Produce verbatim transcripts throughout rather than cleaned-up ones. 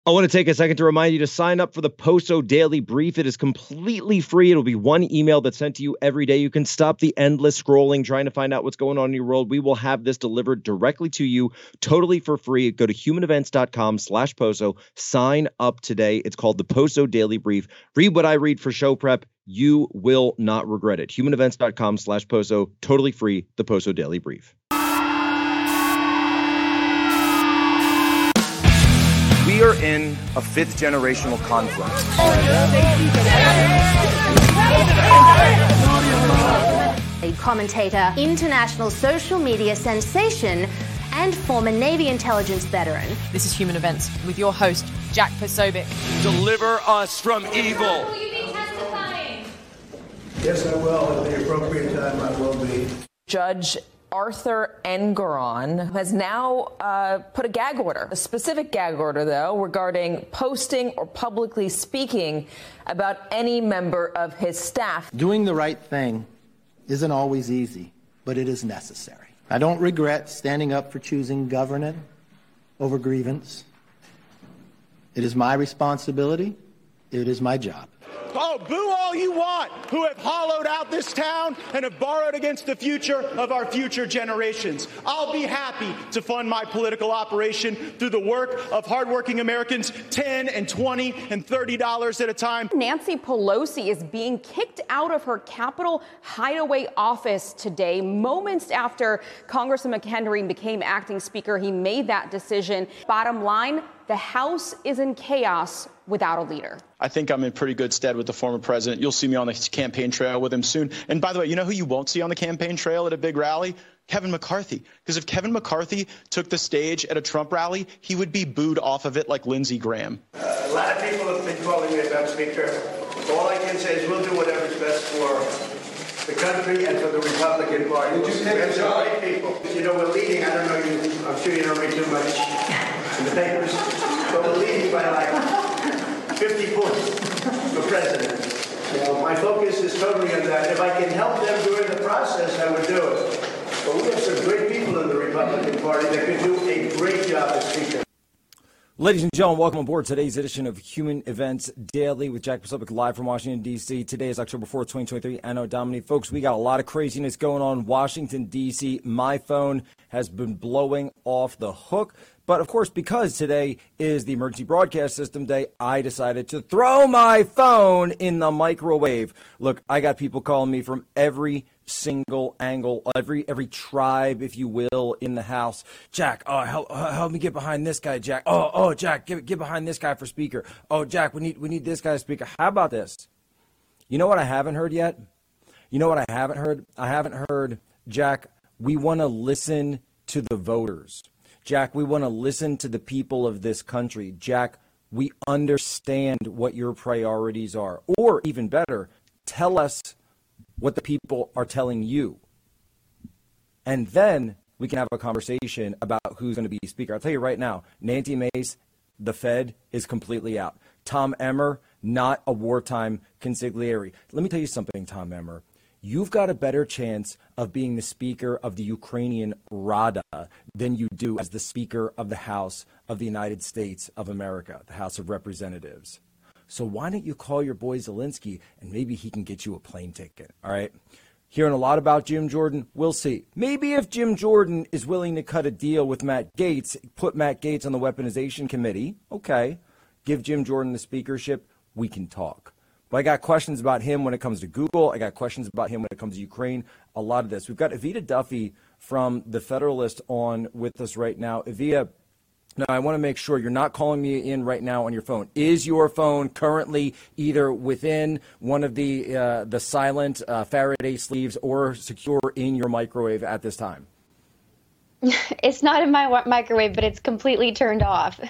I want to take a second to remind you to sign up for the Poso Daily Brief. It is completely free. It'll be one email that's sent to you every day. You can stop the endless scrolling, trying to find out what's going on in your world. We will have this delivered directly to you, totally for free. Go to humanevents.com slash Poso. Sign up today. It's called the Poso Daily Brief. Read what I read for show prep. You will not regret it. humanevents.com slash Poso. Totally free. The Poso Daily Brief. We are in a fifth generational conflict. A commentator, international social media sensation, and former Navy intelligence veteran. This is Human Events with your host, Jack Posobiec. Deliver us from evil. Will you be testifying? Yes, I will. At the appropriate time, I will be. Judge Arthur Engoron has now uh, put a gag order, a specific gag order, though, regarding posting or publicly speaking about any member of his staff. Doing the right thing isn't always easy, but it is necessary. I don't regret standing up for choosing governance over grievance. It is my responsibility. It is my job. Oh, boo all you want who have hollowed out this town and have borrowed against the future of our future generations. I'll be happy to fund my political operation through the work of hardworking Americans, ten and twenty and thirty dollars at a time. Nancy Pelosi is being kicked out of her Capitol hideaway office today, moments after Congressman McHenry became acting speaker. He made that decision. Bottom line, the House is in chaos without a leader. I think I'm in pretty good stead with the former president. You'll see me on the campaign trail with him soon. And by the way, you know who you won't see on the campaign trail at a big rally? Kevin McCarthy. Because if Kevin McCarthy took the stage at a Trump rally, he would be booed off of it like Lindsey Graham. Uh, a lot of people have been calling me about Speaker. All I can say is we'll do whatever's best for the country and for the Republican Party. Did you take the job? Great people. You know, we're leading. I don't know you. I'm sure you don't read too much in the papers, but we're leading by like fifty points for president. So my focus is totally on that. If I can help them during the process, I would do it. But we have some great people in the Republican Party that could do a great job as Speaker. Ladies and gentlemen, welcome aboard today's edition of Human Events Daily with Jack Posobiec live from Washington, D C. Today is October fourth, twenty twenty-three. Anno Domini. Folks, we got a lot of craziness going on in Washington, D C. My phone has been blowing off the hook. But, of course, because today is the Emergency Broadcast System Day, I decided to throw my phone in the microwave. Look, I got people calling me from every single angle, every every tribe, if you will, in the house. Jack, oh, help, help me get behind this guy, Jack. Oh, oh, Jack, get, get behind this guy for speaker. Oh, Jack, we need we need this guy to speaker. How about this? You know what I haven't heard yet? You know what I haven't heard? I haven't heard, Jack, we want to listen to the voters. Jack, we want to listen to the people of this country. Jack, we understand what your priorities are. Or even better, tell us what the people are telling you. And then we can have a conversation about who's going to be speaker. I'll tell you right now, Nancy Mace, the Fed, is completely out. Tom Emmer, not a wartime consigliere. Let me tell you something, Tom Emmer. You've got a better chance of being the Speaker of the Ukrainian Rada than you do as the Speaker of the House of the United States of America, the House of Representatives. So why don't you call your boy Zelensky and maybe he can get you a plane ticket, all right? Hearing a lot about Jim Jordan, we'll see. Maybe if Jim Jordan is willing to cut a deal with Matt Gaetz, put Matt Gaetz on the Weaponization Committee, okay, give Jim Jordan the speakership, we can talk. But I got questions about him when it comes to Google. I got questions about him when it comes to Ukraine. A lot of this. We've got Evita Duffy from The Federalist on with us right now. Evita, now I want to make sure you're not calling me in right now on your phone. Is your phone currently either within one of the uh, the silent uh, Faraday sleeves or secure in your microwave at this time? It's not in my microwave, but it's completely turned off.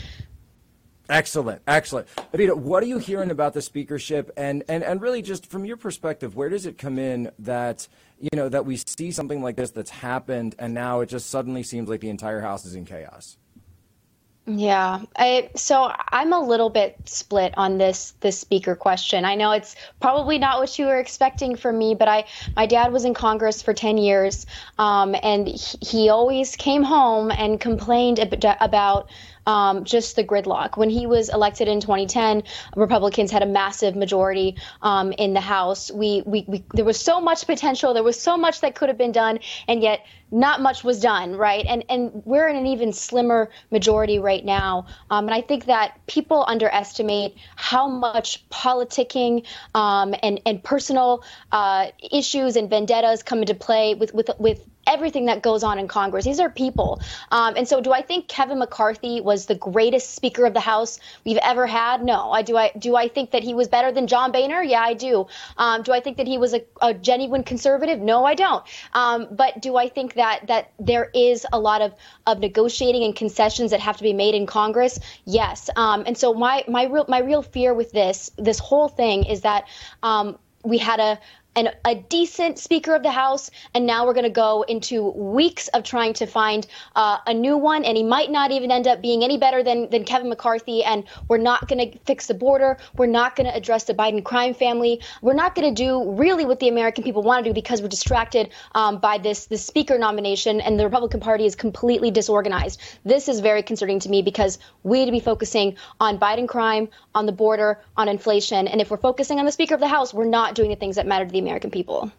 Excellent, excellent. Evita, what are you hearing about the speakership, and, and, and really just from your perspective, where does it come in that, you know, that we see something like this that's happened and now it just suddenly seems like the entire House is in chaos? Yeah, I, so I'm a little bit split on this this speaker question. I know it's probably not what you were expecting from me, but I my dad was in Congress for ten years, um, and he, he always came home and complained ab- about um, just the gridlock. When he was elected in twenty ten, Republicans had a massive majority um, in the House. We, we, we there was so much potential. There was so much that could have been done, and yet not much was done, right? And and we're in an even slimmer majority right now. Um, and I think that people underestimate how much politicking um, and and personal uh, issues and vendettas come into play with with with everything that goes on in Congress. These are people. Um, and so do I think Kevin McCarthy was the greatest Speaker of the House we've ever had? No. I do I do I think that he was better than John Boehner? Yeah, I do. Um, do I think that he was a, a genuine conservative? No, I don't. Um, but do I think that that there is a lot of, of negotiating and concessions that have to be made in Congress? Yes. Um, and so my my real my real fear with this this whole thing is that um, we had a And a decent Speaker of the House, and now we're going to go into weeks of trying to find uh, a new one, and he might not even end up being any better than, than Kevin McCarthy, and we're not going to fix the border. We're not going to address the Biden crime family. We're not going to do really what the American people want to do because we're distracted um, by this, this Speaker nomination, and the Republican Party is completely disorganized. This is very concerning to me because we need to be focusing on Biden crime, on the border, on inflation, and if we're focusing on the Speaker of the House, we're not doing the things that matter to the American people.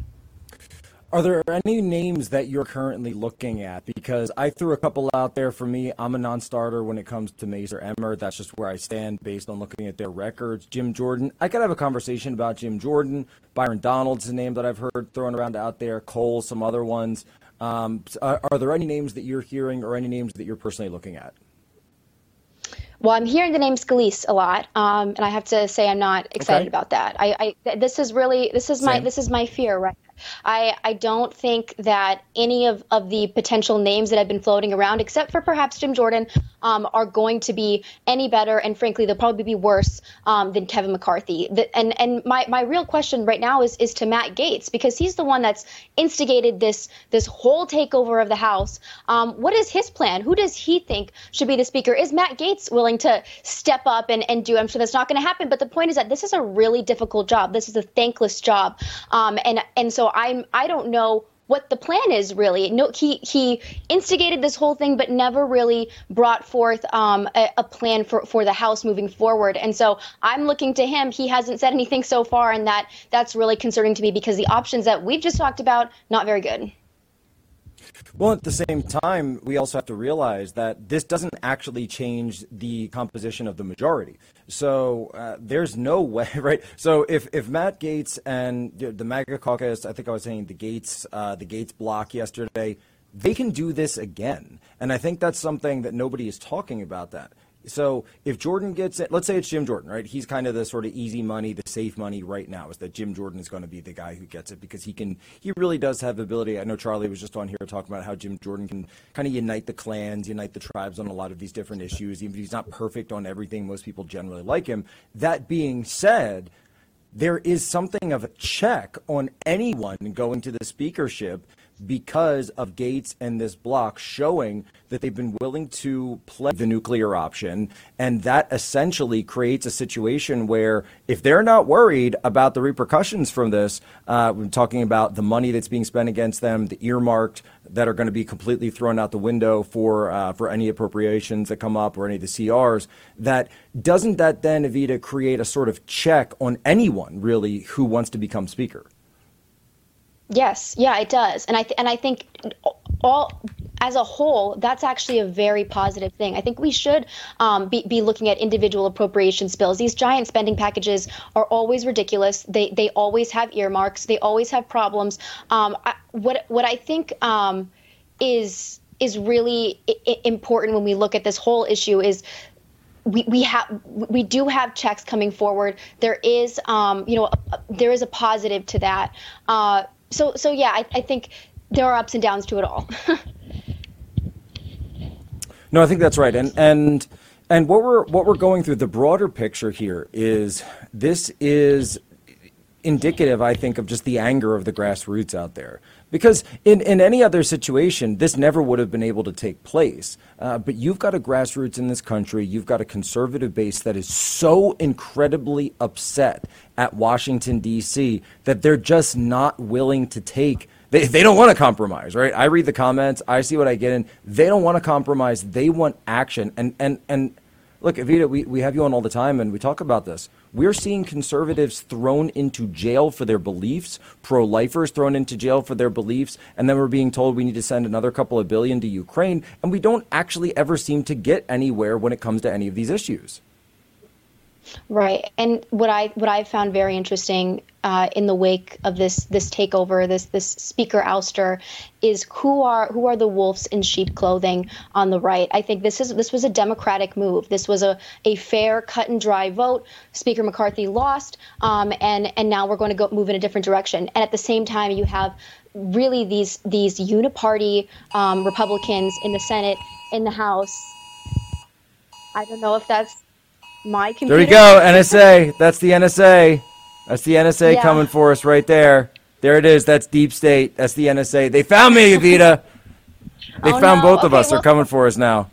Are there any names that you're currently looking at? Because I threw a couple out there. For me, I'm a non-starter when it comes to Mace or Emmer. That's just where I stand based on looking at their records. Jim Jordan, I could have a conversation about Jim Jordan. Byron Donald's a name that I've heard thrown around out there. Cole, some other ones. Um, are, are there any names that you're hearing or any names that you're personally looking at? Well, I'm hearing the name Scalise a lot, um, and I have to say I'm not excited Okay. about that. I, I this is really this is my Same. this is my fear, right? I, I don't think that any of, of the potential names that have been floating around, except for perhaps Jim Jordan, um, are going to be any better. And frankly, they'll probably be worse um, than Kevin McCarthy. The, and and my, my real question right now is is to Matt Gaetz, because he's the one that's instigated this this whole takeover of the House. Um, what is his plan? Who does he think should be the Speaker? Is Matt Gaetz willing to step up and, and do? I'm sure that's not going to happen. But the point is that this is a really difficult job. This is a thankless job. Um, and and so I'm I don't know what the plan is really. No, he he instigated this whole thing, but never really brought forth um, a, a plan for, for the House moving forward. And so I'm looking to him. He hasn't said anything so far, and that that's really concerning to me because the options that we've just talked about, not very good. Well, at the same time, we also have to realize that this doesn't actually change the composition of the majority. So uh, there's no way, right? So if, if Matt Gaetz and the MAGA caucus, I think I was saying the Gaetz, uh, the Gaetz bloc yesterday, they can do this again. And I think that's something that nobody is talking about that. So if Jordan gets it, let's say it's Jim Jordan, right? He's kind of the sort of easy money, the safe money right now is that Jim Jordan is going to be the guy who gets it because he can, he really does have the ability. I know Charlie was just on here talking about how Jim Jordan can kind of unite the clans, unite the tribes on a lot of these different issues. Even if he's not perfect on everything, most people generally like him. That being said, there is something of a check on anyone going to the speakership because of Gaetz and this bloc showing that they've been willing to play the nuclear option. And that essentially creates a situation where if they're not worried about the repercussions from this, uh, we're talking about the money that's being spent against them, the earmarked that are going to be completely thrown out the window for uh, for any appropriations that come up or any of the C Rs, that doesn't that then, Evita, create a sort of check on anyone really who wants to become speaker? Yes, yeah, it does. And I th- and I think all as a whole, that's actually a very positive thing. I think we should um, be, be looking at individual appropriations bills. These giant spending packages are always ridiculous. They they always have earmarks. They always have problems. Um, I, what what I think um, is is really I- important when we look at this whole issue is we we have we do have checks coming forward. There is um, you know a, a, there is a positive to that. Uh, so so yeah, I, I think there are ups and downs to it all. No, I think that's right. And and and what we're what we're going through, the broader picture here is this is indicative, I think, of just the anger of the grassroots out there. Because in, in any other situation, this never would have been able to take place. Uh, but you've got a grassroots in this country, you've got a conservative base that is so incredibly upset at Washington, D C, that they're just not willing to take They, they don't want to compromise, right? I read the comments. I see what I get in. They don't want to compromise. They want action. And and and look, Evita, we, we have you on all the time, and we talk about this. We're seeing conservatives thrown into jail for their beliefs, pro-lifers thrown into jail for their beliefs, and then we're being told we need to send another couple of billion to Ukraine, and we don't actually ever seem to get anywhere when it comes to any of these issues. Right. And what I what I found very interesting uh, in the wake of this this takeover, this this speaker ouster, is who are who are the wolves in sheep clothing on the right. I think this is this was a Democratic move. This was a, a fair, cut and dry vote. Speaker McCarthy lost, um, and and now we're going to go move in a different direction. And at the same time, you have really these these uniparty um, Republicans in the Senate, in the House. I don't know if that's my computer. There we go, N S A. That's the N S A. That's the N S A yeah. coming for us right there. There it is. That's Deep State. That's the N S A. They found me, Evita. They oh, found no. both of okay, us. well, They're coming for us now.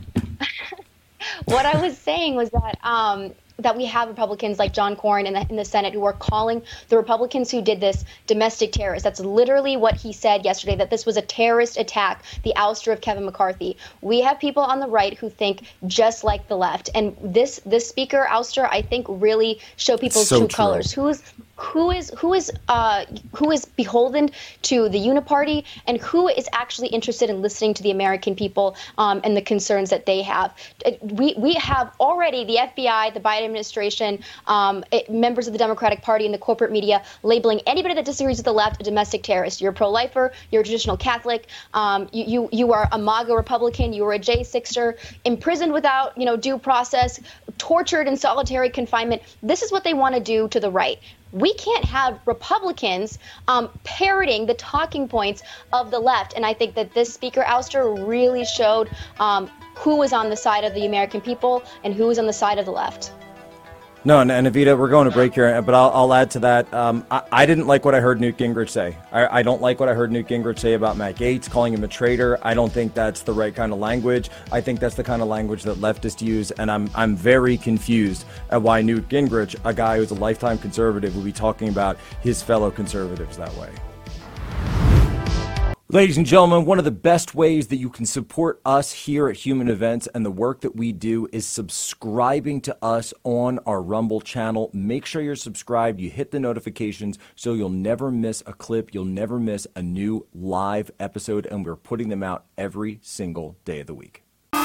What I was saying was that um, that we have Republicans like John Cornyn in the, in the Senate who are calling the Republicans who did this domestic terrorists. That's literally what he said yesterday, that this was a terrorist attack, the ouster of Kevin McCarthy. We have people on the right who think just like the left. And this this speaker ouster, I think, really show people's so true, true colors. Who is who is who is uh, who is beholden to the uniparty, and who is actually interested in listening to the American people um, and the concerns that they have. We we have already the F B I, the Biden administration, um, it, members of the Democratic Party, and the corporate media labeling anybody that disagrees with the left a domestic terrorist. You're a pro-lifer, you're a traditional Catholic, um, you, you you are a MAGA Republican, you are a J sixer, imprisoned without you know due process, tortured in solitary confinement. This is what they want to do to the right. We can't have Republicans um, parroting the talking points of the left. And I think that this speaker ouster really showed um, who was on the side of the American people and who was on the side of the left. No, and, and Evita, we're going to break here, but I'll, I'll add to that. Um, I, I didn't like what I heard Newt Gingrich say. I, I don't like what I heard Newt Gingrich say about Matt Gaetz, calling him a traitor. I don't think that's the right kind of language. I think that's the kind of language that leftists use, and I'm I'm very confused at why Newt Gingrich, a guy who's a lifetime conservative, would be talking about his fellow conservatives that way. Ladies and gentlemen, one of the best ways that you can support us here at Human Events and the work that we do is subscribing to us on our Rumble channel. Make sure you're subscribed. You hit the notifications so you'll never miss a clip. You'll never miss a new live episode, and we're putting them out every single day of the week.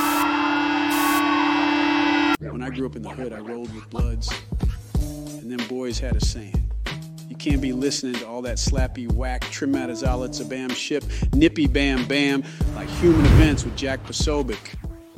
When I grew up in the hood, I rolled with Bloods, and them boys had a saying. You can't be listening to all that slappy whack, Trimatazala, Tzabam ship, nippy bam bam, like Human Events with Jack Posobiec.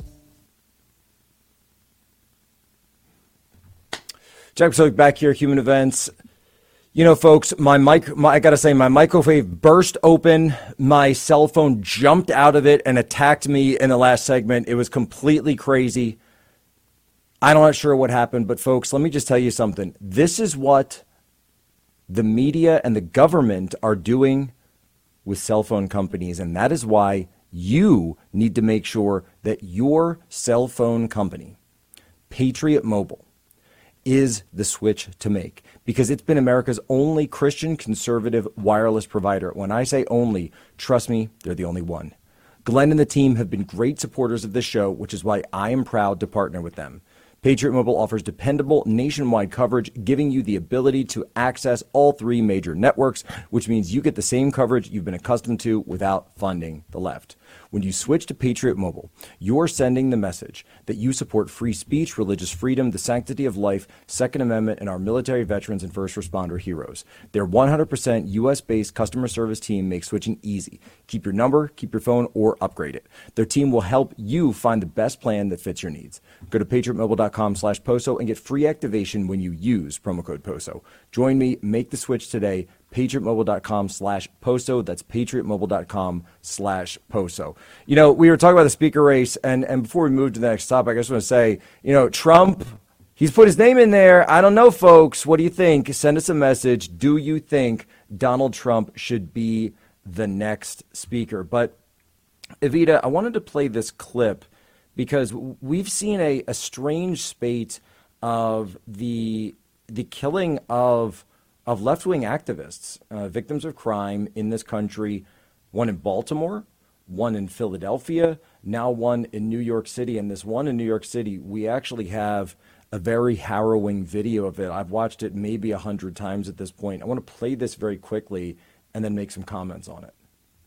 Jack Posobiec back here, Human Events. You know, folks, my mic, my, I got to say, my microwave burst open. My cell phone jumped out of it and attacked me in the last segment. It was completely crazy. I'm not sure what happened, but folks, let me just tell you something. This is what the media and the government are doing with cell phone companies, and that is why you need to make sure that your cell phone company, Patriot Mobile, is the switch to make, because it's been America's only Christian conservative wireless provider. When I say only, trust me, they're the only one. Glenn and the team have been great supporters of this show, which is why I am proud to partner with them. Patriot Mobile offers dependable nationwide coverage, giving you the ability to access all three major networks, which means you get the same coverage you've been accustomed to without funding the left. When you switch to Patriot Mobile, you're sending the message that you support free speech, religious freedom, the sanctity of life, Second Amendment, and our military veterans and first responder heroes. Their one hundred percent U S-based customer service team makes switching easy. Keep your number, keep your phone, or upgrade it. Their team will help you find the best plan that fits your needs. Go to patriotmobile.com slash POSO and get free activation when you use promo code POSO. Join me, make the switch today. patriotmobile.com slash POSO. That's patriotmobile.com slash POSO. You know, we were talking about the speaker race, and, and before we move to the next topic, I just want to say, you know, Trump, he's put his name in there. I don't know, folks. What do you think? Send us a message. Do you think Donald Trump should be the next speaker? But, Evita, I wanted to play this clip because we've seen a, a strange spate of the the killing of of left-wing activists, uh, victims of crime in this country, one in Baltimore, one in Philadelphia, now one in New York City. And this one in New York City, we actually have a very harrowing video of it. I've watched it maybe a hundred times at this point. I want to play this very quickly and then make some comments on it.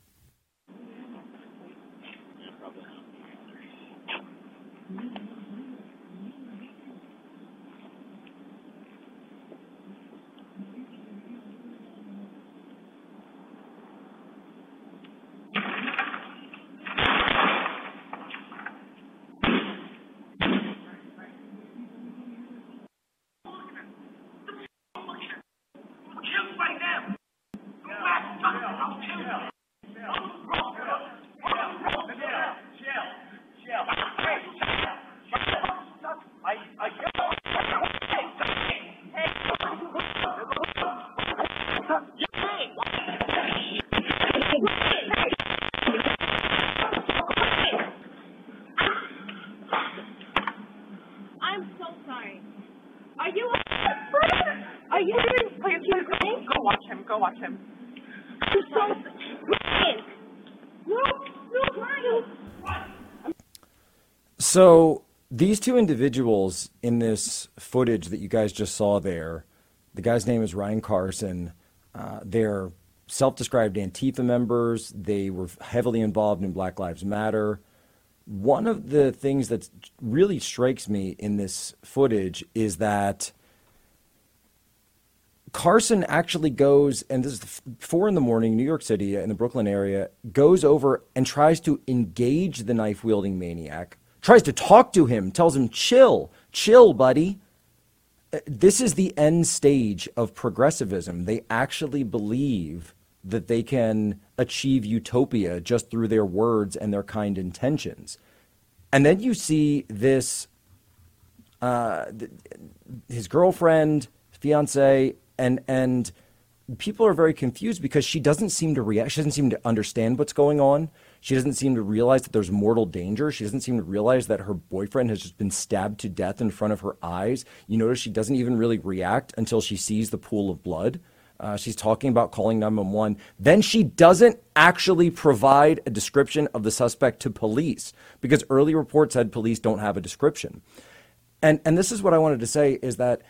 I'm so sorry. Are you Are you doing Go watch him. Go watch him. I'm so No, no, no. So these two individuals in this footage that you guys just saw there, the guy's name is Ryan Carson. Uh, they're self-described Antifa members. They were heavily involved in Black Lives Matter. One of the things that really strikes me in this footage is that Carson actually goes, and this is four in the morning, New York City, in the Brooklyn area, goes over and tries to engage the knife-wielding maniac, tries to talk to him, tells him, chill, chill, buddy. This is the end stage of progressivism. They actually believe that they can achieve utopia just through their words and their kind intentions. And then you see this, uh, his girlfriend, fiance, and and people are very confused because she doesn't seem to react. She doesn't seem to understand what's going on. She doesn't seem to realize that there's mortal danger. She doesn't seem to realize that her boyfriend has just been stabbed to death in front of her eyes. You notice she doesn't even really react until she sees the pool of blood. Uh, she's talking about calling nine one one. Then she doesn't actually provide a description of the suspect to police because early reports said police don't have a description. And and this is what I wanted to say is that,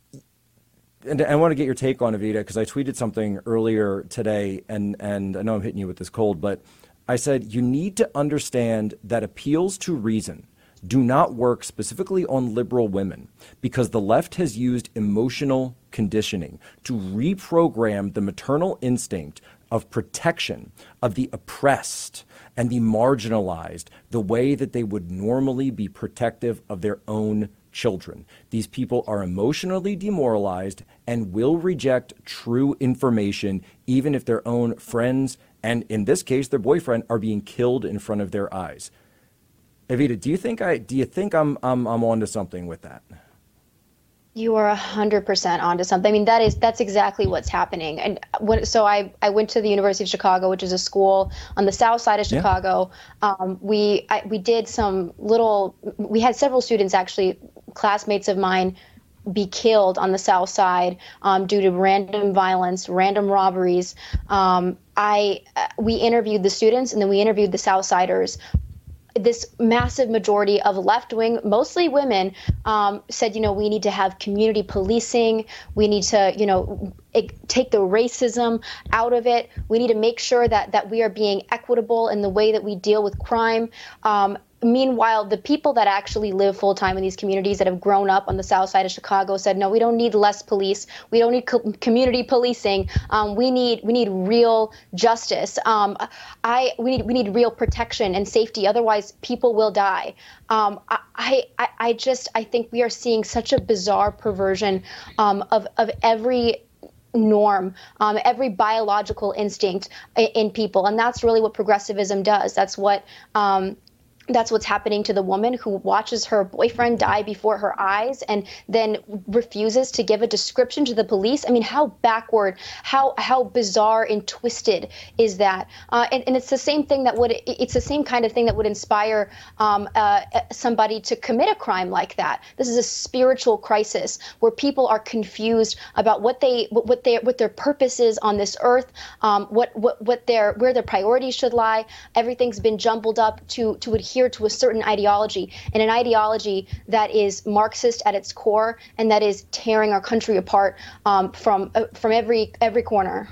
and I want to get your take on Evita because I tweeted something earlier today, and, and I know I'm hitting you with this cold, but I said you need to understand that appeals to reason do not work specifically on liberal women because the left has used emotional conditioning to reprogram the maternal instinct of protection of the oppressed and the marginalized the way that they would normally be protective of their own children. These people are emotionally demoralized and will reject true information even if their own friends, and in this case their boyfriend, are being killed in front of their eyes. Evita, do you think I do you think I'm I'm I'm onto something with that? You are a hundred percent onto something. I mean, that is that's exactly what's happening. And when, so I I went to the University of Chicago, which is a school on the south side of Chicago. Yeah. Um, we I, we did some little. We had several students, actually, classmates of mine, be killed on the south side um, due to random violence, random robberies. Um, I we interviewed the students and then we interviewed the Southsiders. This massive majority of left-wing, mostly women, um, said, you know, we need to have community policing. We need to, you know, it, take the racism out of it. We need to make sure that that we are being equitable in the way that we deal with crime. Um, Meanwhile, the people that actually live full time in these communities that have grown up on the south side of Chicago said, no, we don't need less police. We don't need co- community policing. Um, we need we need real justice. Um, I we need we need real protection and safety. Otherwise, people will die. Um, I, I I just I think we are seeing such a bizarre perversion um, of of every norm, um, every biological instinct in, in people, and that's really what progressivism does. That's what. Um, That's what's happening to the woman who watches her boyfriend die before her eyes and then refuses to give a description to the police. I mean, how backward, how how bizarre and twisted is that? Uh, and, and it's the same thing that would, it's the same kind of thing that would inspire um, uh, somebody to commit a crime like that. This is a spiritual crisis where people are confused about what they, what they, what their purpose is on this earth, um, what what what their, where their priorities should lie. Everything's been jumbled up to to adhere to a certain ideology, and an ideology that is Marxist at its core and that is tearing our country apart um, from uh, from every every corner.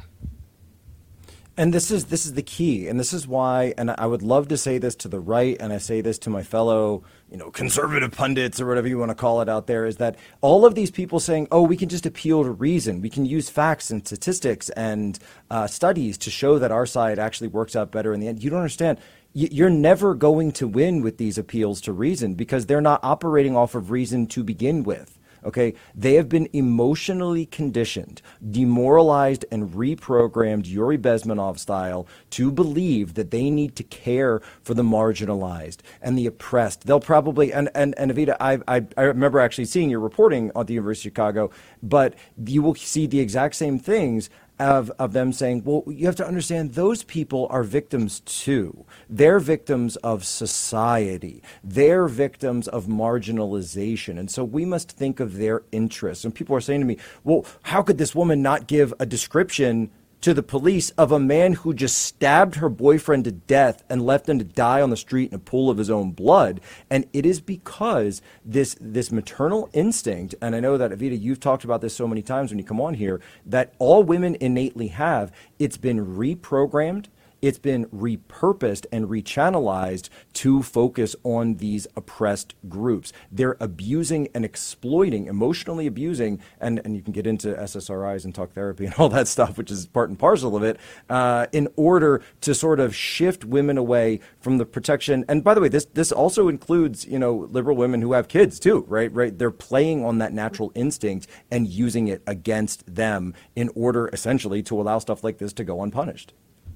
And this is this is the key, and this is why, and I would love to say this to the right, and I say this to my fellow, you know, conservative pundits or whatever you want to call it out there, is that all of these people saying, oh, we can just appeal to reason, we can use facts and statistics and uh, studies to show that our side actually works out better in the end. You don't understand. You're never going to win with these appeals to reason because they're not operating off of reason to begin with. Okay, they have been emotionally conditioned, demoralized, and reprogrammed Yuri Bezmenov style to believe that they need to care for the marginalized and the oppressed. They'll probably, and, and, and Evita, I, I, I remember actually seeing your reporting at the University of Chicago, but you will see the exact same things Of, of them saying, well, you have to understand those people are victims too. They're victims of society. They're victims of marginalization. And so we must think of their interests. And people are saying to me, well, how could this woman not give a description to the police of a man who just stabbed her boyfriend to death and left him to die on the street in a pool of his own blood? And it is because this this maternal instinct, and I know that, Evita, you've talked about this so many times when you come on here, that all women innately have, it's been reprogrammed, it's been repurposed and rechannelized to focus on these oppressed groups. They're abusing and exploiting, emotionally abusing, and, and you can get into S S R Is and talk therapy and all that stuff, which is part and parcel of it, uh, in order to sort of shift women away from the protection. And by the way, this this also includes, you know, liberal women who have kids too, right? Right? They're playing on that natural instinct and using it against them in order, essentially, to allow stuff like this to go unpunished.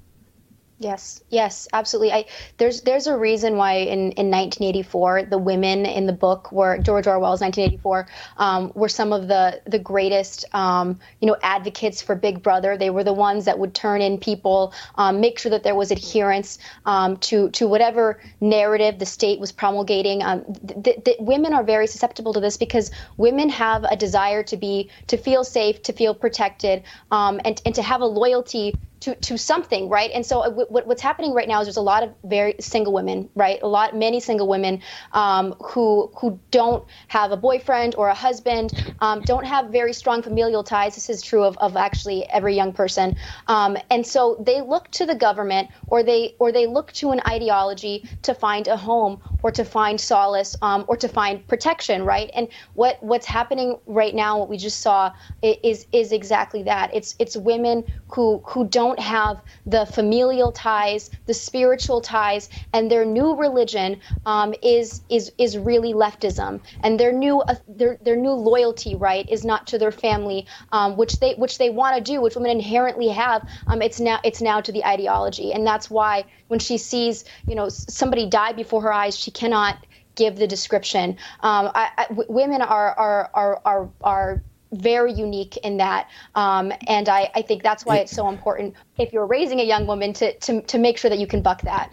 Yes, yes, absolutely. I, there's there's a reason why in, in nineteen eighty-four the women in the book were George Orwell's nineteen eighty-four um, were some of the the greatest um, you know advocates for Big Brother. They were the ones that would turn in people, um, make sure that there was adherence um, to to whatever narrative the state was promulgating. Um, th- th- women are very susceptible to this because women have a desire to be to feel safe, to feel protected, um, and and to have a loyalty to, to something, right? And so w- what's happening right now is there's a lot of very single women, right? A lot, many single women um, who who don't have a boyfriend or a husband, um, don't have very strong familial ties. This is true of, of actually every young person. Um, and so they look to the government or they or they look to an ideology to find a home or to find solace um, or to find protection, right? And what what's happening right now, what we just saw, is is exactly that. It's it's women who who don't have the familial ties, the spiritual ties, and their new religion um, is is is really leftism, and their new uh, their their new loyalty, right, is not to their family, um, which they which they want to do, which women inherently have. Um, it's now it's now to the ideology, and that's why when she sees you know somebody die before her eyes, she cannot give the description. Um, I, I, w- women are are are are are. very unique in that. Um, and I, I think that's why it's so important if you're raising a young woman to, to, to make sure that you can buck that.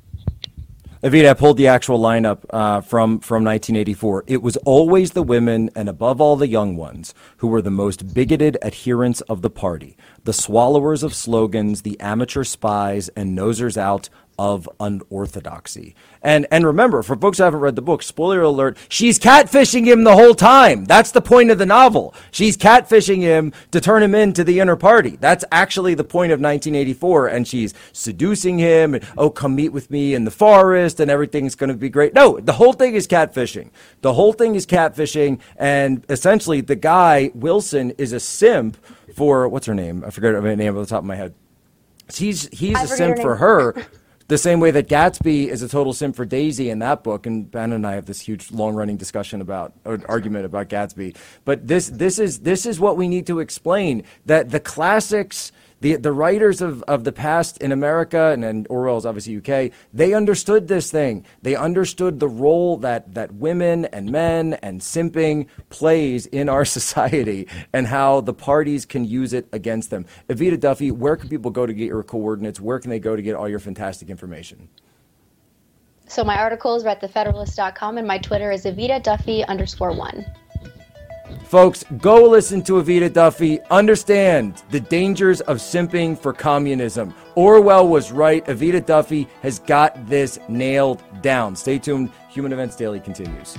Evita, I pulled the actual lineup uh, from, from nineteen eighty-four. It was always the women, and above all the young ones, who were the most bigoted adherents of the party, the swallowers of slogans, the amateur spies, and nosers out of unorthodoxy. And and remember, for folks who haven't read the book, spoiler alert, she's catfishing him the whole time. That's the point of the novel. She's catfishing him to turn him into the inner party. That's actually the point of nineteen eighty-four. And she's seducing him and, oh, come meet with me in the forest and everything's going to be great. No, the whole thing is catfishing. The whole thing is catfishing. And essentially the guy, Wilson, is a simp for, what's her name? I forget her name off the top of my head. He's, he's a simp for her. The same way that Gatsby is a total simp for Daisy in that book, and Ben and I have this huge, long-running discussion about, or argument about Gatsby. But this, this is, this is what we need to explain: that the classics, The the writers of, of the past in America, and, and Orwell's obviously U K, they understood this thing. They understood the role that, that women and men and simping plays in our society and how the parties can use it against them. Evita Duffy, where can people go to get your coordinates? Where can they go to get all your fantastic information? So my articles are at the federalist dot com, and my Twitter is Evita Duffy underscore one. Folks, go listen to Evita Duffy. Understand the dangers of simping for communism. Orwell was right. Evita Duffy has got this nailed down. Stay tuned. Human Events Daily continues.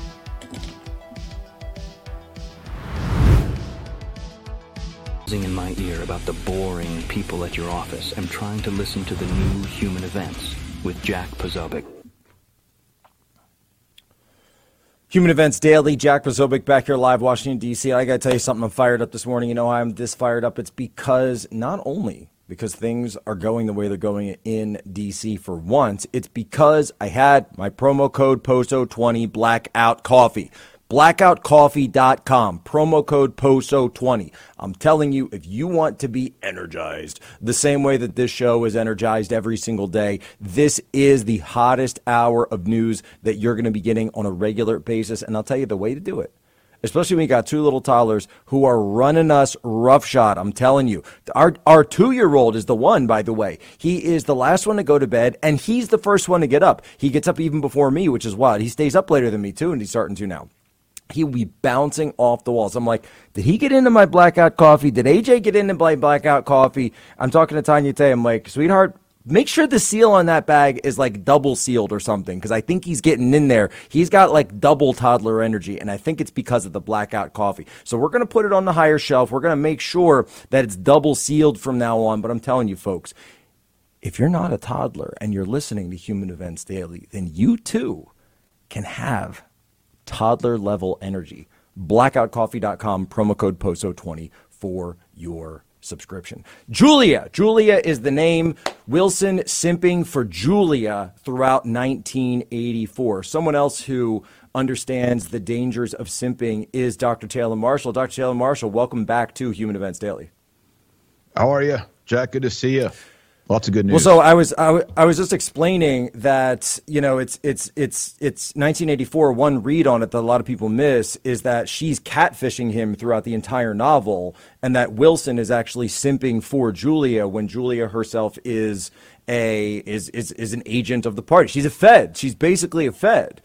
In my ear about the boring people at your office. I'm trying to listen to the new Human Events with Jack Posobiec. Human Events Daily, Jack Posobiec back here live, Washington, D C. I got to tell you something. I'm fired up this morning. You know why I'm this fired up? It's because not only because things are going the way they're going in D C for once, it's because I had my promo code P O S O twenty Blackout Coffee. blackout coffee dot com, promo code P O S O twenty. I'm telling you, if you want to be energized the same way that this show is energized every single day, this is the hottest hour of news that you're going to be getting on a regular basis. And I'll tell you the way to do it, especially when you got two little toddlers who are running us roughshod. I'm telling you, our our two-year-old is the one, by the way. He is the last one to go to bed, and he's the first one to get up. He gets up even before me, which is wild. He stays up later than me, too, and he's starting to now. He will be bouncing off the walls. I'm like, did he get into my Blackout Coffee? Did A J get into my Blackout Coffee? I'm talking to Tanya Tay. I'm like, sweetheart, make sure the seal on that bag is like double sealed or something, because I think he's getting in there. He's got like double toddler energy, and I think it's because of the Blackout Coffee. So we're going to put it on the higher shelf. We're going to make sure that it's double sealed from now on. But I'm telling you, folks, if you're not a toddler and you're listening to Human Events Daily, then you too can have toddler level energy. blackout coffee dot com, promo code P O S O twenty for your subscription. Julia. Julia is the name. Wilson simping for Julia throughout nineteen eighty-four. Someone else who understands the dangers of simping is Doctor Taylor Marshall. Doctor Taylor Marshall, welcome back to Human Events Daily. How are you, Jack? Good to see you. Lots of good news. Well, so I was I, w- I was just explaining that, you know, it's it's it's it's nineteen eighty-four. One read on it that a lot of people miss is that she's catfishing him throughout the entire novel, and that Wilson is actually simping for Julia when Julia herself is a is is is an agent of the party. She's a Fed. She's basically a Fed.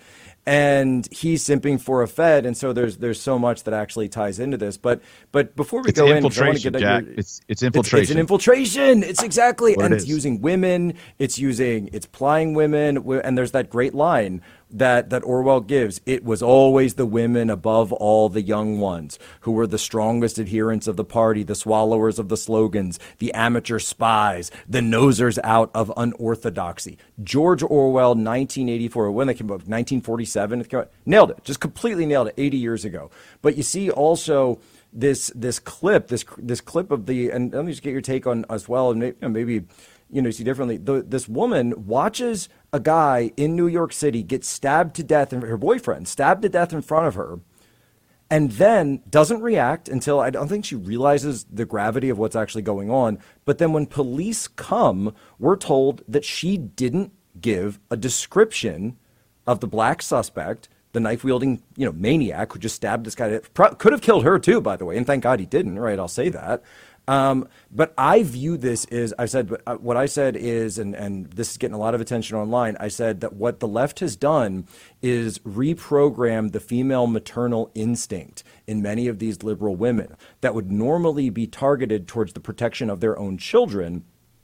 And he's simping for a Fed, and so there's there's so much that actually ties into this. But but before we it's go in, infiltration, I want to get Jack. Your, it's it's infiltration. It's, it's an infiltration. It's exactly, what and it it's is. using women. It's using it's plying women, and there's that great line that that Orwell gives. It was always the women above all the young ones who were the strongest adherents of the party, the swallowers of the slogans, the amateur spies, the nosers out of unorthodoxy. George Orwell, nineteen eighty-four, when they came out, nineteen forty-seven, it came out, nailed it, just completely nailed it, eighty years ago. But you see also this this clip, this this clip of the, and let me just get your take on as well, and maybe, maybe you know, see differently. The, this woman watches a guy in New York City get stabbed to death, and her boyfriend stabbed to death in front of her, and then doesn't react until I don't think she realizes the gravity of what's actually going on. But then when police come, we're told that she didn't give a description of the black suspect, the knife-wielding, you know, maniac who just stabbed this guy. Could have killed her too, by the way, and thank God he didn't, right? I'll say that. Um, but I view this as, I said, what I said is, and, and this is getting a lot of attention online, I said that what the left has done is reprogram the female maternal instinct in many of these liberal women that would normally be targeted towards the protection of their own children,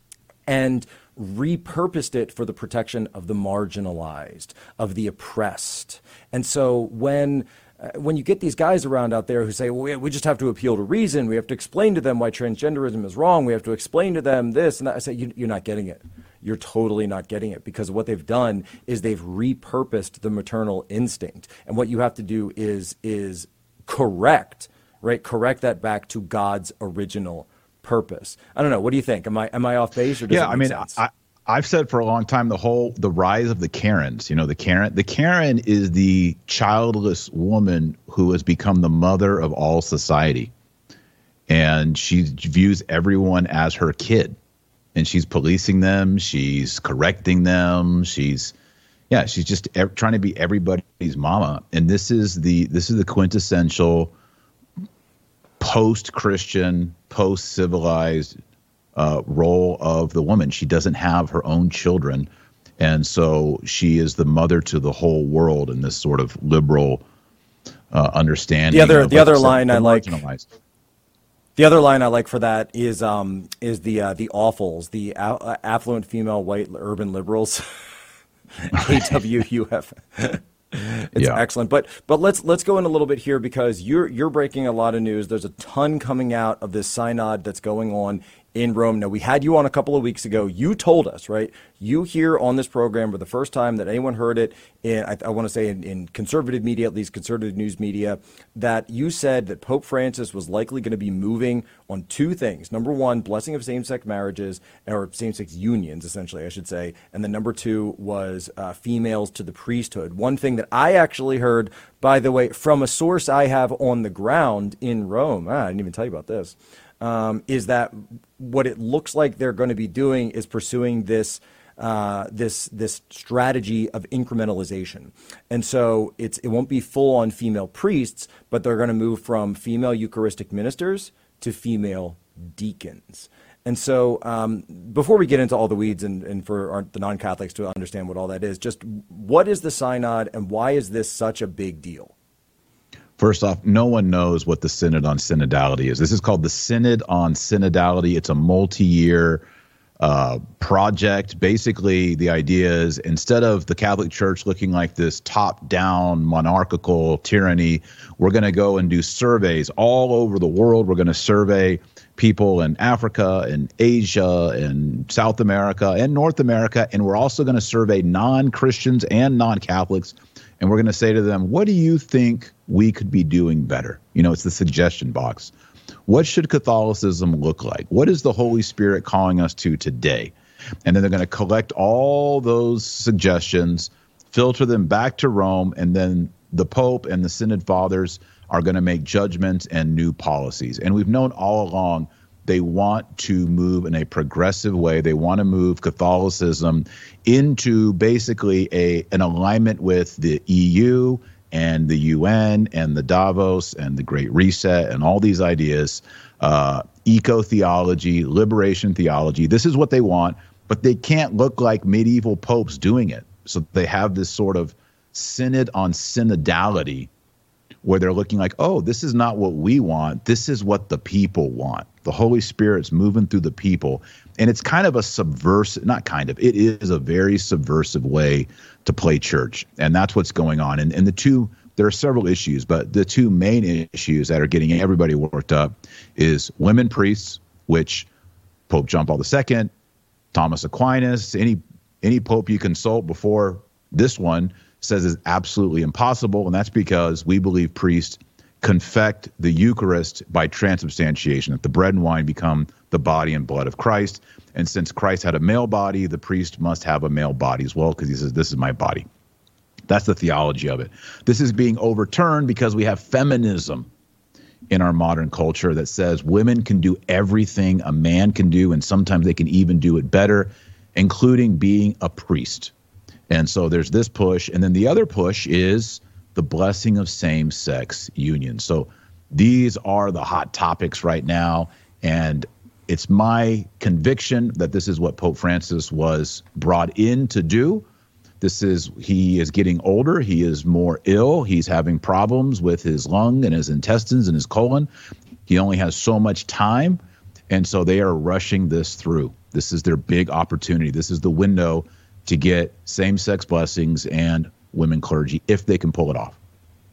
and repurposed it for the protection of the marginalized, of the oppressed. And so when uh, when you get these guys around out there who say, well, we, we just have to appeal to reason, we have to explain to them why transgenderism is wrong, we have to explain to them this and that, I say, you, you're not getting it. You're totally not getting it, because what they've done is they've repurposed the maternal instinct. And what you have to do is is correct, right? Correct that back to God's original purpose. I don't know. What do you think? Am I am I off base, or does yeah, it make I mean, sense? I, I've said for a long time the whole the rise of the Karens. You know, the Karen. The Karen is the childless woman who has become the mother of all society. and she views everyone as her kid, and she's policing them, she's correcting them, she's yeah, she's just e- trying to be everybody's mama. And this is the this is the quintessential post-Christian, post-civilized uh, role of the woman. She doesn't have her own children, and so she is the mother to the whole world in this sort of liberal uh, understanding. The other of, the like other said, line I like. marginalized. The other line I like for that is um is the uh, the awfuls, the a- affluent female white urban liberals. A W U F. It's Yeah. excellent. But but let's let's go in a little bit here, because you're you're breaking a lot of news. There's a ton coming out of this synod that's going on in Rome. Now, we had you on a couple of weeks ago. You told us, right? You here on this program for the first time that anyone heard it in, I, I want to say in, in conservative media, at least conservative news media, that you said that Pope Francis was likely going to be moving on two things. Number one, blessing of same-sex marriages, or same-sex unions, essentially, I should say. And then number two was uh, females to the priesthood. One thing that I actually heard, by the way, from a source I have on the ground in Rome, ah, I didn't even tell you about this, um, is that what it looks like they're going to be doing is pursuing this uh, this this strategy of incrementalization. And so it's it won't be full on female priests, but they're going to move from female Eucharistic ministers to female deacons. And so um, before we get into all the weeds and, and for our, the non-Catholics to understand what all that is, just what is the synod and why is this such a big deal? First off, no one knows what the Synod on Synodality is. This is called the Synod on Synodality. It's a multi-year uh, project. Basically, the idea is instead of the Catholic Church looking like this top-down monarchical tyranny, we're going to go and do surveys all over the world. We're going to survey people in Africa and Asia and South America and North America, and we're also going to survey non-Christians and non-Catholics. And we're going to say to them, what do you think we could be doing better? You know, it's the suggestion box. What should Catholicism look like? What is the Holy Spirit calling us to today? And then they're going to collect all those suggestions, filter them back to Rome, and then the Pope and the Synod Fathers are going to make judgments and new policies. And we've known all along they want to move in a progressive way. They want to move Catholicism into basically a an alignment with the E U and the U N and the Davos and the Great Reset and all these ideas, uh, eco-theology, liberation theology. This is what they want, but they can't look like medieval popes doing it. So they have this sort of synod on synodality where they're looking like, oh, this is not what we want. This is what the people want. The Holy Spirit's moving through the people. And it's kind of a subversive, not kind of, it is a very subversive way to play church. And that's what's going on. And, and the two, there are several issues, but the two main issues that are getting everybody worked up is women priests, which Pope John Paul the Second, Thomas Aquinas, any any pope you consult before this one says is absolutely impossible. And that's because we believe priests confect the Eucharist by transubstantiation, that the bread and wine become the body and blood of Christ. And since Christ had a male body, the priest must have a male body as well, because he says, this is my body. That's the theology of it. This is being overturned because we have feminism in our modern culture that says women can do everything a man can do, and sometimes they can even do it better, including being a priest. And so there's this push. And then the other push is the blessing of same-sex unions. So these are the hot topics right now. And it's my conviction that this is what Pope Francis was brought in to do. This is, he is getting older. He is more ill. He's having problems with his lung and his intestines and his colon. He only has so much time. And so they are rushing this through. This is their big opportunity. This is the window to get same-sex blessings and women clergy, if they can pull it off.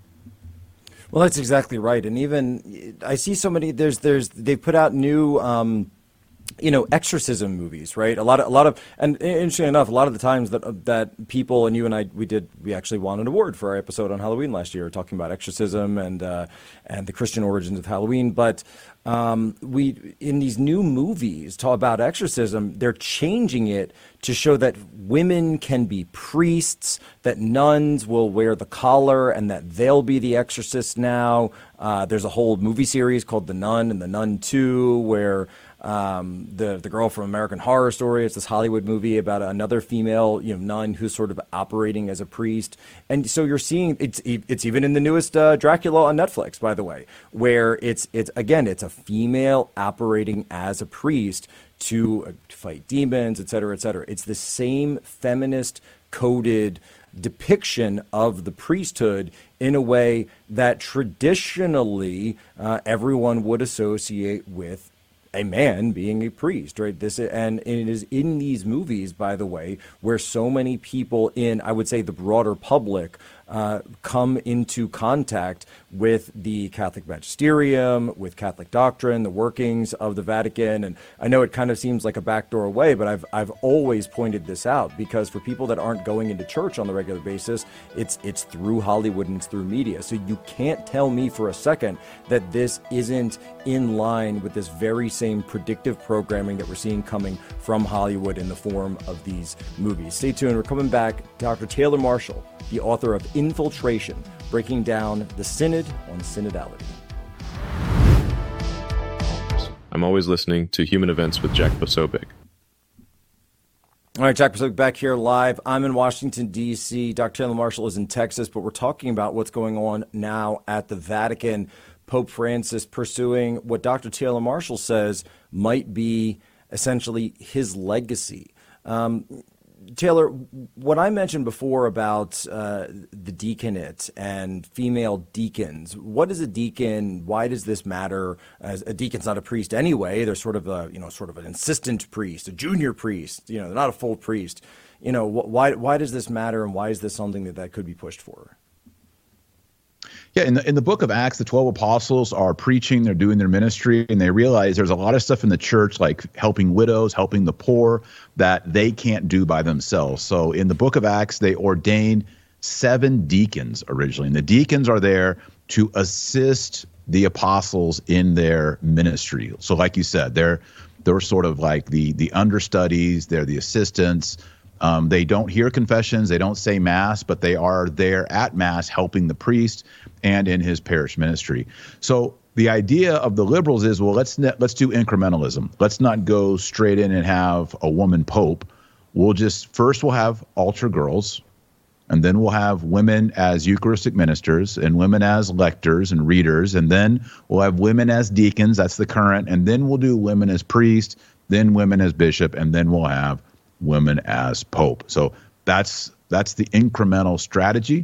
Well, that's exactly right. And even I see so many, there's, there's, they've put out new, um, you know, exorcism movies, right? A lot of, a lot of, and interestingly enough, a lot of the times that that people, and you and I, we did, we actually won an award for our episode on Halloween last year, talking about exorcism and uh, and the Christian origins of Halloween. But um, we, in these new movies, talk about exorcism, they're changing it to show that women can be priests, that nuns will wear the collar, and that they'll be the exorcists now. Uh, there's a whole movie series called The Nun and The Nun two, where Um, the the girl from American Horror Story. It's this Hollywood movie about another female, you know, nun who's sort of operating as a priest. And so you're seeing it's it's even in the newest uh, Dracula on Netflix, by the way, where it's it's again it's a female operating as a priest to, uh, to fight demons, et cetera, et cetera. It's the same feminist coded depiction of the priesthood in a way that traditionally uh, everyone would associate with a man being a priest, right? This and it is in these movies, by the way, where so many people in, I would say, the broader public uh, come into contact with the Catholic magisterium, with Catholic doctrine, the workings of the Vatican. And I know it kind of seems like a backdoor way, but I've I've always pointed this out, because for people that aren't going into church on the regular basis, it's it's through Hollywood and it's through media. So you can't tell me for a second that this isn't in line with this very same predictive programming that we're seeing coming from Hollywood in the form of these movies. Stay tuned. We're coming back. Doctor Taylor Marshall, the author of Infiltration, breaking down the Synod on Synodality. I'm always listening to Human Events with Jack Posobiec. All right, Jack Posobiec back here live. I'm in Washington, D C Doctor Taylor Marshall is in Texas, but we're talking about what's going on now at the Vatican. Pope Francis pursuing what Doctor Taylor Marshall says might be essentially his legacy. Um, Taylor, what I mentioned before about uh, the deaconate and female deacons, what is a deacon? Why does this matter? As a deacon's not a priest anyway. They're sort of a, you know, sort of an assistant priest, a junior priest. You know, they're not a full priest. You know, wh- why why does this matter, and why is this something that, that could be pushed for? Yeah, in the in the book of Acts, the twelve apostles are preaching, they're doing their ministry, and they realize there's a lot of stuff in the church, like helping widows, helping the poor, that they can't do by themselves. So in the book of Acts, they ordain seven deacons originally, and the deacons are there to assist the apostles in their ministry. So like you said, they're they're sort of like the the understudies, they're the assistants. Um, they don't hear confessions, they don't say mass, but they are there at mass helping the priest and in his parish ministry. So the idea of the liberals is, well, let's ne- let's do incrementalism. Let's not go straight in and have a woman pope. We'll just first we'll have altar girls, and then we'll have women as Eucharistic ministers and women as lectors and readers, and then we'll have women as deacons. That's the current, and then we'll do women as priests, then women as bishop, and then we'll have women as pope. So that's that's the incremental strategy.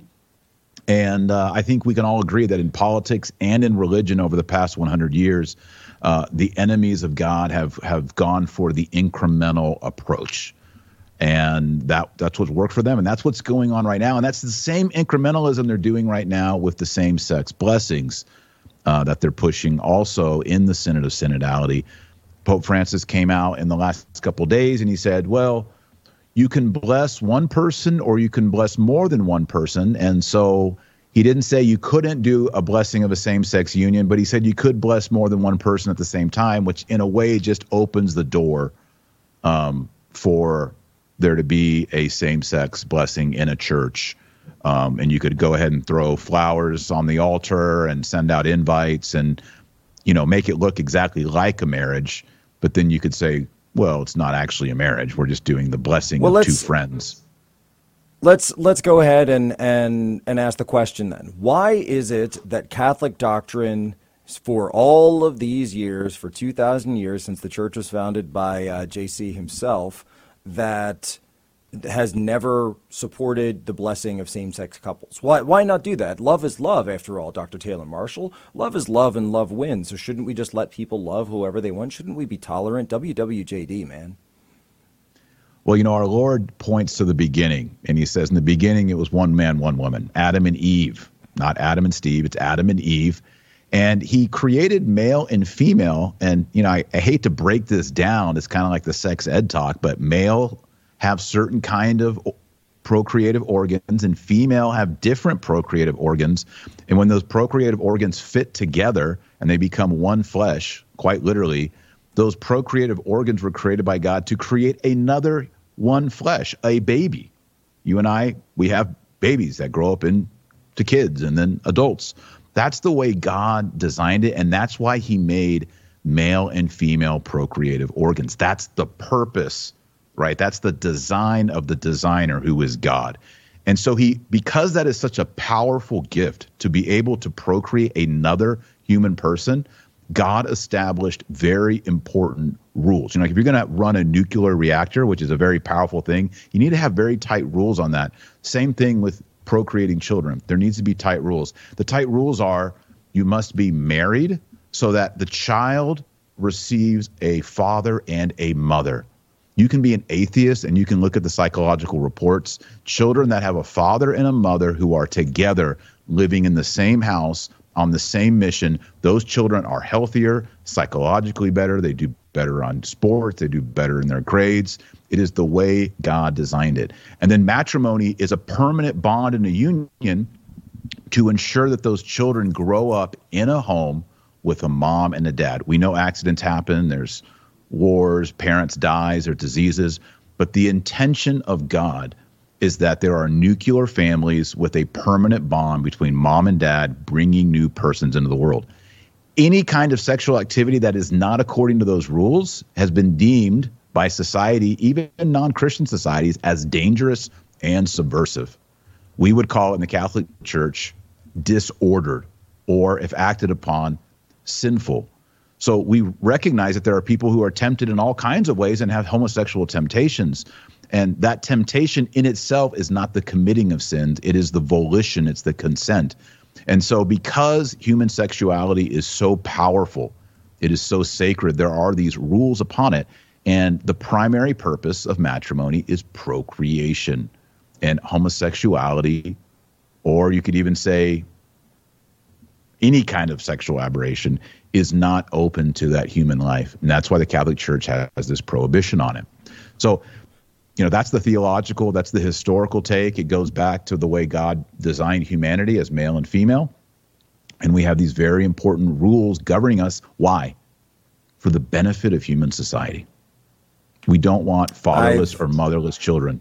And uh, I think we can all agree that in politics and in religion over the past one hundred years, uh, the enemies of God have have gone for the incremental approach. And that that's what's worked for them. And that's what's going on right now. And that's the same incrementalism they're doing right now with the same-sex blessings uh, that they're pushing also in the Synod of Synodality. Pope Francis came out in the last couple of days and he said, well, you can bless one person or you can bless more than one person. And so he didn't say you couldn't do a blessing of a same-sex union, but he said you could bless more than one person at the same time, which in a way just opens the door um, for there to be a same-sex blessing in a church. Um, and you could go ahead and throw flowers on the altar and send out invites and, you know, make it look exactly like a marriage. But then you could say, well, it's not actually a marriage. We're just doing the blessing well, of two friends. Let's let's go ahead and, and, and ask the question then. Why is it that Catholic doctrine for all of these years, for two thousand years since the church was founded by uh, J C himself, that has never supported the blessing of same-sex couples? Why why not do that? Love is love, after all, Doctor Taylor Marshall. Love is love and love wins. So shouldn't we just let people love whoever they want? Shouldn't we be tolerant? W W J D, man. Well, you know, our Lord points to the beginning, and he says in the beginning it was one man, one woman, Adam and Eve, not Adam and Steve. It's Adam and Eve. And he created male and female. And, you know, I, I hate to break this down. It's kind of like the sex ed talk, but male have certain kind of procreative organs and female have different procreative organs. And when those procreative organs fit together and they become one flesh, quite literally, those procreative organs were created by God to create another one flesh, a baby. You and I, we have babies that grow up into kids and then adults. That's the way God designed it, and that's why he made male and female procreative organs. That's the purpose, right? That's the design of the designer, who is God. And so he, because that is such a powerful gift to be able to procreate another human person, God established very important rules. You know, like if you're going to run a nuclear reactor, which is a very powerful thing, you need to have very tight rules on that. Same thing with procreating children. There needs to be tight rules. The tight rules are you must be married so that the child receives a father and a mother. You can be an atheist and you can look at the psychological reports. Children that have a father and a mother who are together living in the same house on the same mission, those children are healthier, psychologically better. They do better on sports. They do better in their grades. It is the way God designed it. And then matrimony is a permanent bond in a union to ensure that those children grow up in a home with a mom and a dad. We know accidents happen. There's wars, parents die, there's diseases. But the intention of God is that there are nuclear families with a permanent bond between mom and dad bringing new persons into the world. Any kind of sexual activity that is not according to those rules has been deemed by society, even non-Christian societies, as dangerous and subversive. We would call it in the Catholic Church disordered, or if acted upon, sinful. So we recognize that there are people who are tempted in all kinds of ways and have homosexual temptations. And that temptation in itself is not the committing of sins. It is the volition. It's the consent. And so because human sexuality is so powerful, it is so sacred, there are these rules upon it. And the primary purpose of matrimony is procreation. And homosexuality, or you could even say any kind of sexual aberration, is not open to that human life. And that's why the Catholic Church has this prohibition on it. So, you know, that's the theological, that's the historical take. It goes back to the way God designed humanity as male and female. And we have these very important rules governing us. Why? For the benefit of human society. We don't want fatherless I've, or motherless children.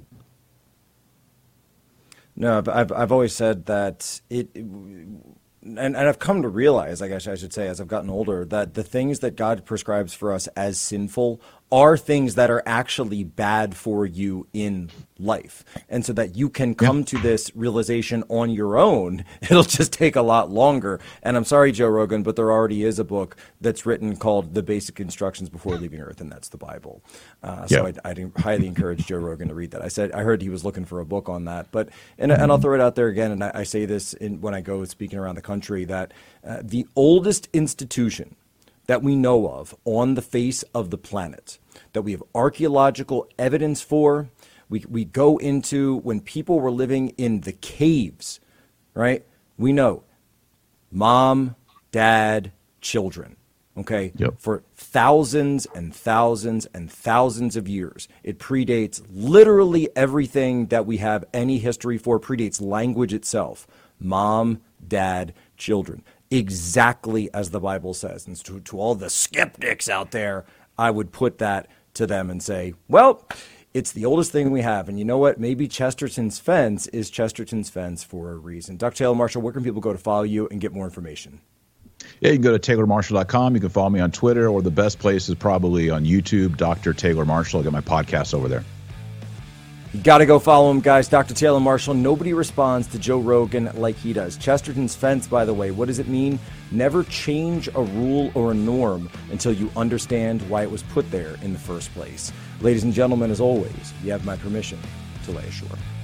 No, I've I've always said that it, and, and I've come to realize, I guess I should say, as I've gotten older, that the things that God prescribes for us as sinful are things that are actually bad for you in life. And so that you can come yeah. to this realization on your own, it'll just take a lot longer. And I'm sorry, Joe Rogan, but there already is a book that's written called The Basic Instructions Before Leaving Earth, and that's the Bible. Uh, so yeah. I'd, I'd highly encourage Joe Rogan to read that. I said I heard he was looking for a book on that. But and, and I'll throw it out there again, and I, I say this in, when I go speaking around the country, that uh, the oldest institution that we know of on the face of the planet, that we have archaeological evidence for, we we go into when people were living in the caves, right? We know mom, dad, children, okay? Yep. For thousands and thousands and thousands of years. It predates literally everything that we have any history for, predates language itself. Mom, dad, children. Exactly as the Bible says. And to, to all the skeptics out there, I would put that to them and say, well, it's the oldest thing we have. And you know what? Maybe Chesterton's Fence is Chesterton's Fence for a reason. Doctor Taylor Marshall, where can people go to follow you and get more information? Yeah, you can go to Taylor Marshall dot com. You can follow me on Twitter, or the best place is probably on YouTube, Doctor Taylor Marshall. I got my podcast over there. You got to go follow him, guys. Doctor Taylor Marshall. Nobody responds to Joe Rogan like he does. Chesterton's Fence, by the way, what does it mean? Never change a rule or a norm until you understand why it was put there in the first place. Ladies and gentlemen, as always, you have my permission to lay ashore.